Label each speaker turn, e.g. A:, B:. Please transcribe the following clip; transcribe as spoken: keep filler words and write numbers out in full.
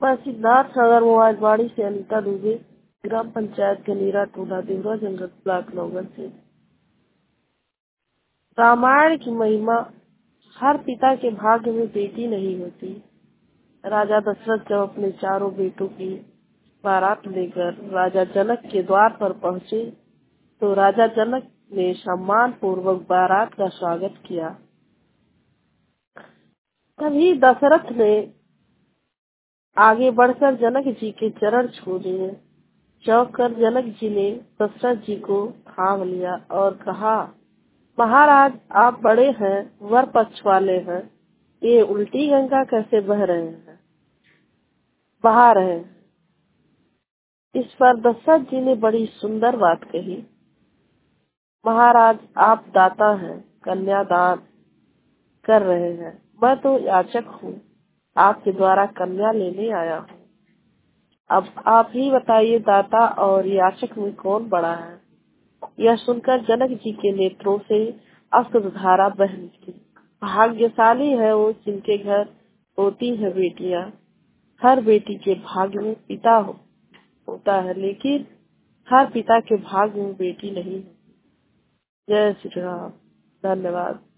A: मैं सिद्धार्थ नगर मोबाइलवाड़ी से अनीता दुबे, ग्राम पंचायत कनेरा, टोला देवरा, जंगल ब्लॉक नौगढ़ से। रामायण की महिमा। हर पिता के भाग्य में बेटी नहीं होती। राजा दशरथ जब अपने चारों बेटों की बारात लेकर राजा जनक के द्वार पर पहुंचे तो राजा जनक ने सम्मान पूर्वक बारात का स्वागत किया। तभी दशरथ ने आगे बढ़कर जनक जी के चरण छू लिए। चौंक कर जनक जी ने दशरथ जी को थाम लिया और कहा, महाराज आप बड़े हैं, वर पक्ष वाले हैं, ये उल्टी गंगा कैसे बह रहे हैं बहा रहे हैं। इस पर दशरथ जी ने बड़ी सुंदर बात कही, महाराज आप दाता हैं, कन्यादान कर रहे हैं, मैं तो याचक हूँ, आपके द्वारा कन्या लेने आया हूँ। अब आप ही बताइए, दाता और याचक में कौन बड़ा है। यह सुनकर जनक जी के नेत्रों से अश्रु धारा बह निकली। भाग्यशाली है वो जिनके घर होती है बेटियां। हर बेटी के भाग्य में पिता हो, होता है, लेकिन हर पिता के भाग्य में बेटी नहीं है। जय श्री राम। धन्यवाद।